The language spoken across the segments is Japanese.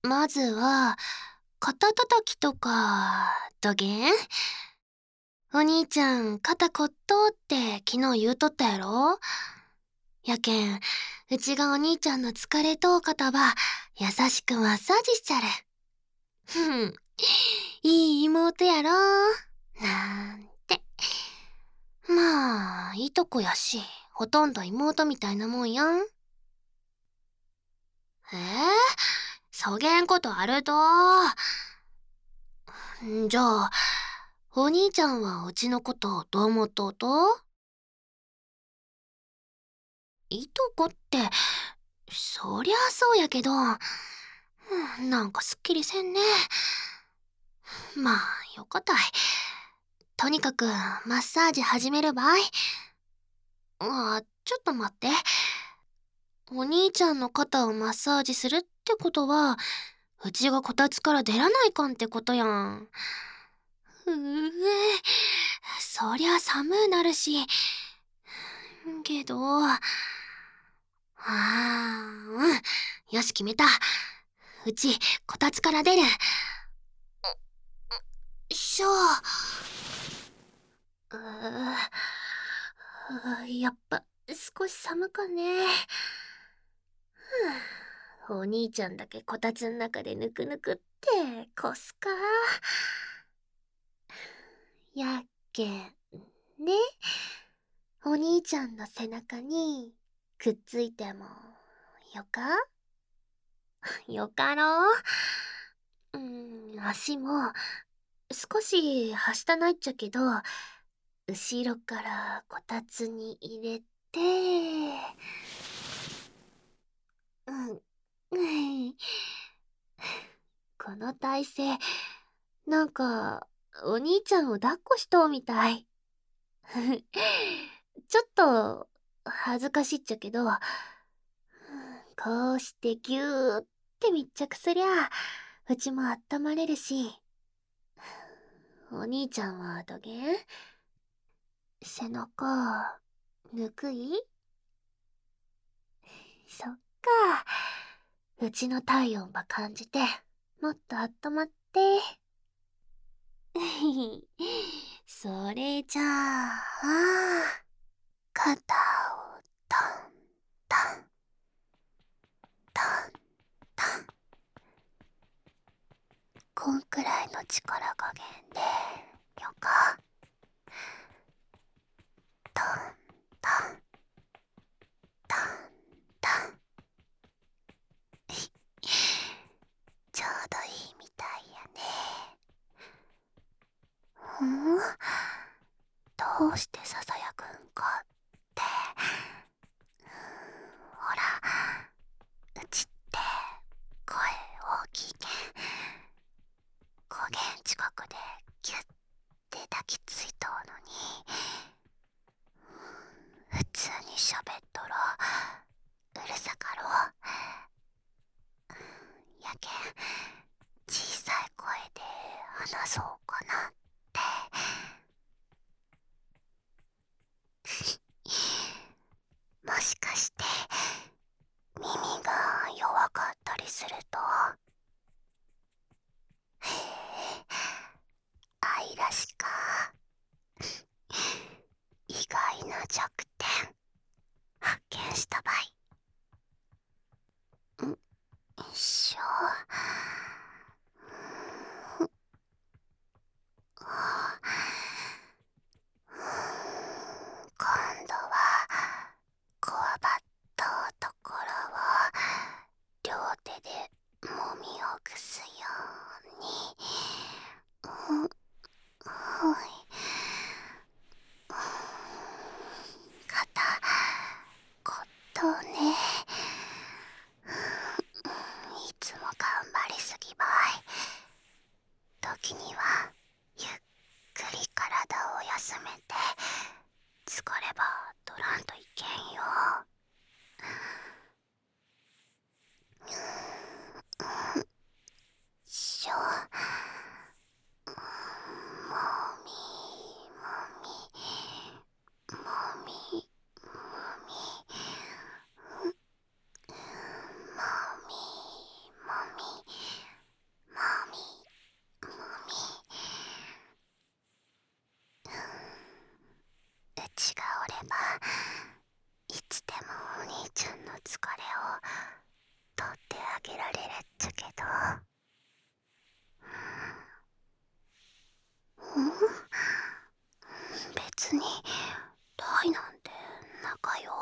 まずは、肩たたきとか、どげん。お兄ちゃん、肩こっとって昨日言うとったやろ。やけん、うちがお兄ちゃんの疲れとう肩ば、優しくマッサージしちゃる。ふん、いい妹やろ。なんて。まあ、いいとこやし、ほとんど妹みたいなもんやん。えそげんことあると。じゃあ、お兄ちゃんはうちのことどう思っとうと？いとこって、そりゃそうやけど、なんかすっきりせんね。まあ、よかたい。とにかく、マッサージ始めるばい。ちょっと待って。お兄ちゃんの肩をマッサージするってことは、うちがこたつから出らないかんってことやん。そりゃ寒うなるし。けど、よし決めた。うち、こたつから出る。しょ。やっぱ、少し寒かね。お兄ちゃんだけこたつん中でぬくぬくって、こすか。やっけん、ね。お兄ちゃんの背中に、くっついても、よかよかろう。足も、少しはしたないっちゃけど、後ろからこたつに入れて、うん、この体勢、なんか、お兄ちゃんを抱っこしとうみたい。ちょっと、恥ずかしいっちゃけど、こうしてぎゅーって密着すりゃ、うちもあったまれるし、お兄ちゃんはどげん？背中、ぬくい？そっか。うちの体温ば感じて、もっとあったまって。それじゃあ、肩をトントントントン。こんくらいの力加減で、よか。トントントントン。ちょうどいいみたいやね。どうしてささやくんかって。ほら、うちって声大きいけん、5弦近くでギュッて抱きついとうのに、普通に喋っとろうるさかろう。やけん小さい声で話そうかなって。もしかして耳が弱かったりすると？へえ、愛らしか。意外な弱点発見したばい。しょ。 と。ん？別にタイなんて仲よ。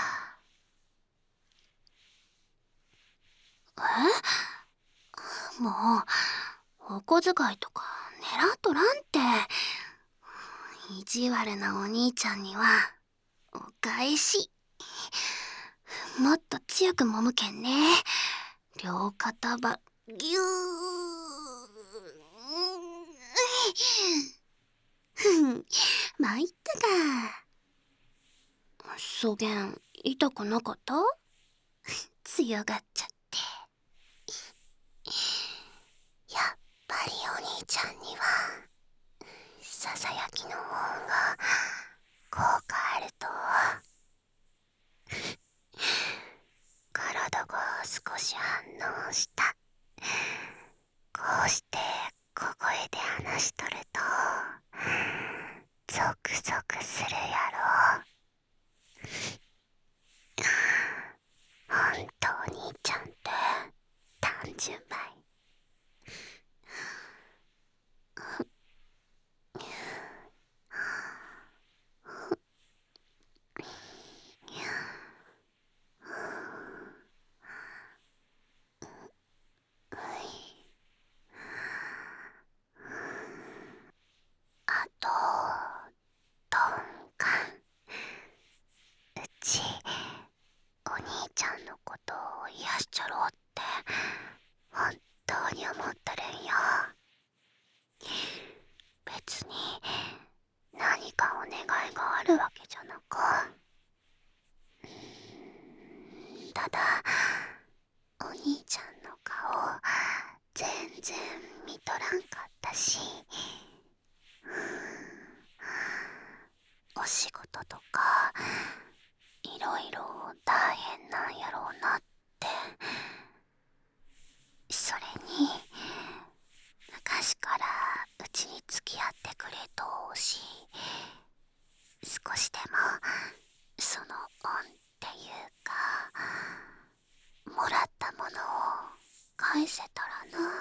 もうお小遣いとか狙っとらんって。意地悪なお兄ちゃんにはお返し。もっと強く揉むけんね。両肩ばぎゅー。参ったか。そげん痛くなかった？強がっちゃって。やっぱりお兄ちゃんにはささやきの方が効果あると。体が少し反応した。こうして小声で話しとるとゾクゾクするやろ。ほんとお兄ちゃんって単純ばい。あとトンカン、うちお兄ちゃんのことを癒しちゃろうって本当に思っとるんよ。別に何かお願いがあるわけじゃなく、ただお兄ちゃんの顔全然見とらんかったし、お仕事とかいろいろ大変なんやろうなって。それに昔からうちに付き合ってくれとうし、少しでもその恩っていうかもらったものを返せたらなって。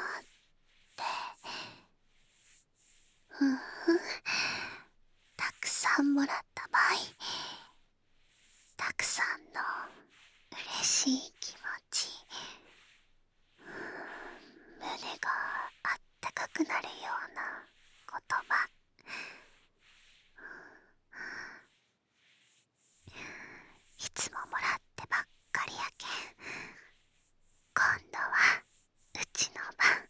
たくさんもらった場合、たくさんの嬉しい気持ち、胸があったかくなるような言葉、いつももらってばっかりやけん、今度はうちの番。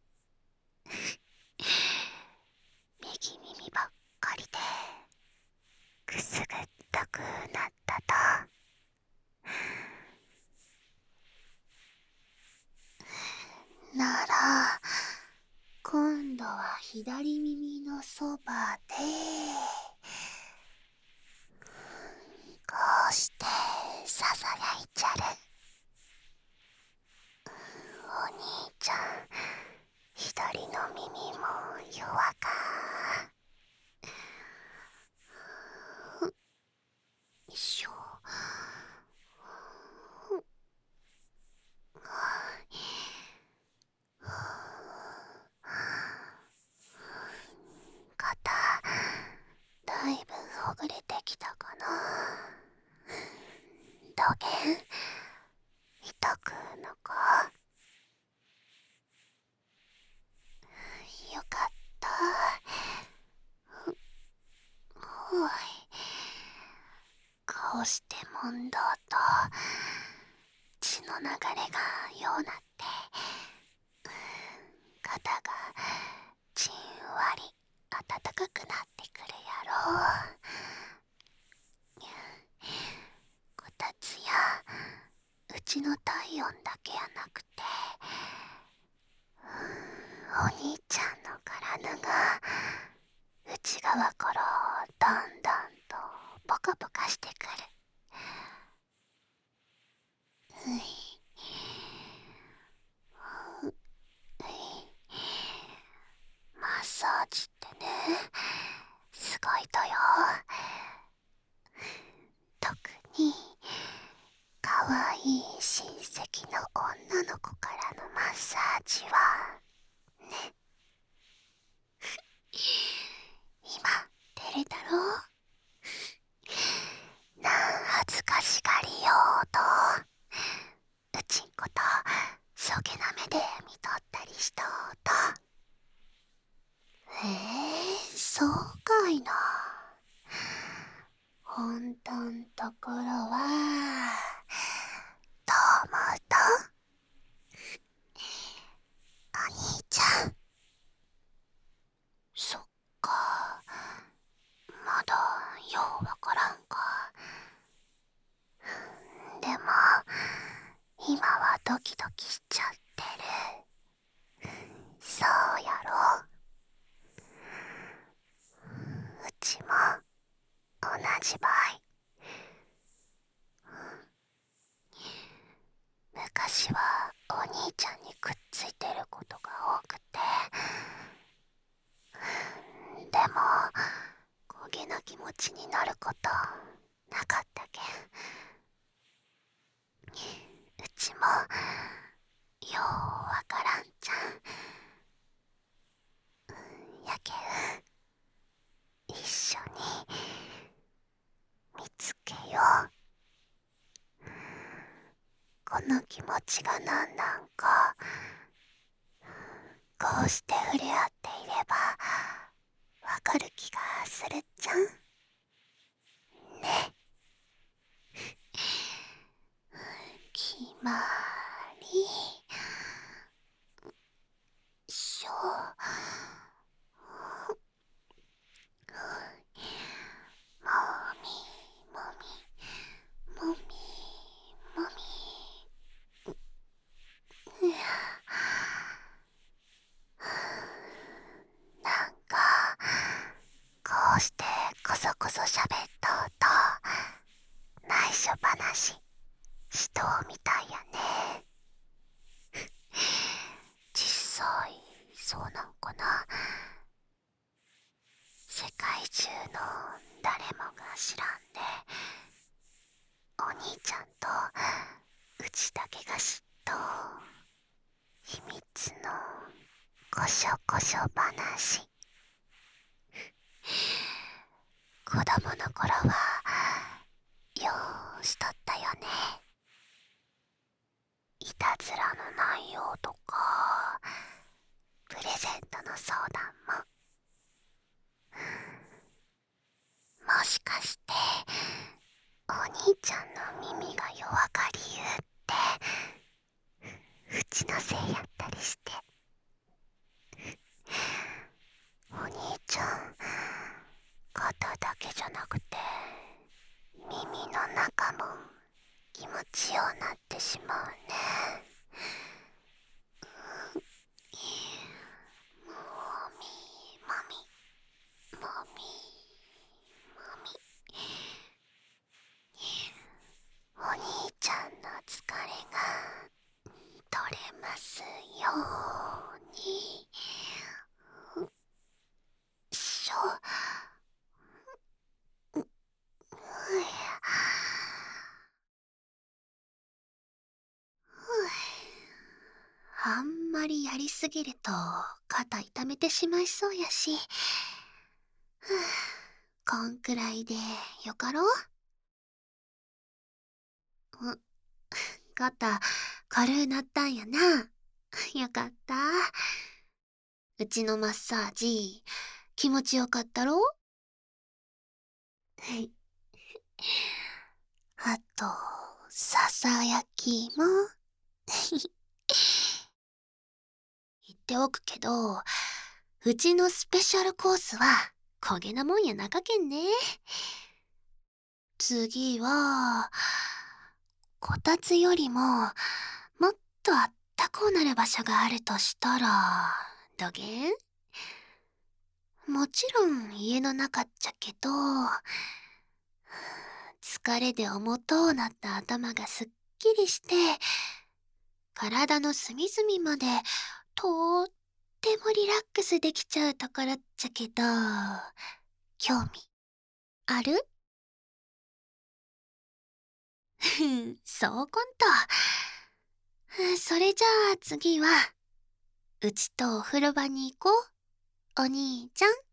右耳ばっかりでくすぐったくなったと。なら今度は左耳のそばでこうしてささやいちゃる。お兄ちゃん左の耳も弱か。よいしょ。肩だいぶほぐれてきたかな。どげん痛くのか。よかった。おい、こうして揉んどうと血の流れがようなって肩がじんわり暖かくなってくるやろう。こたつやうちの体温だけやなくて、お兄ちゃんの体が内側からだんだんとポカポカしてくる。マッサージってね、すごいとよ。特にかわいい親戚の女の子からのマッサじはね。今照れたろ。なん恥ずかしがりようとうちんことそげな目で見とったりしとうと。そうかいな。本当んところはどう思うと、お兄ちゃん。そっか、まだようわからんか。でも今はドキドキしちゃってる。そうやろ。うちも同じばい。昔はお兄ちゃんにくっついてることが多くて、でも焦げな気持ちになることなかったけん。うちもようわからんじゃん。やけん一緒に見つけよう。この気持ちが何なんか、こうして触れ合っていればわかる気がするじゃんね。決まりしょ。もみもみもみもみ。なんかこうしてこそこそ喋っとうと内緒話しとうみたいやね。実際そうなんかな。世界中の誰もが知らんで、お兄ちゃんとうちだけが知っとう秘密のこしょこしょ話。子供の頃はようしとったよね。いたずらの内容とかプレゼントの相談も。もしかしてお兄ちゃんの耳が弱かりゆうってうちのせいやったりして。お兄ちゃん肩だけじゃなくて耳の中も気持ちようなってしまうね。もみもみもみもみ。お兄ちゃんの疲れが取れますようにしょ。あんまりやりすぎると肩痛めてしまいそうやし、こんくらいでよかろう。肩軽うなったんやな。よかった。うちのマッサージ気持ちよかったろ。あとささやきも言っておくけど、うちのスペシャルコースは焦げなもんやなかけんね。次はこたつよりももっとあったこうなる場所があるとしたらどげん。もちろん家の中っちゃけど、疲れで重とうなった頭がすっきりして体の隅々までとってもリラックスできちゃうところっちゃけど、興味ある？そうこんと。それじゃあ次はうちとお風呂場に行こう。お兄ちゃん。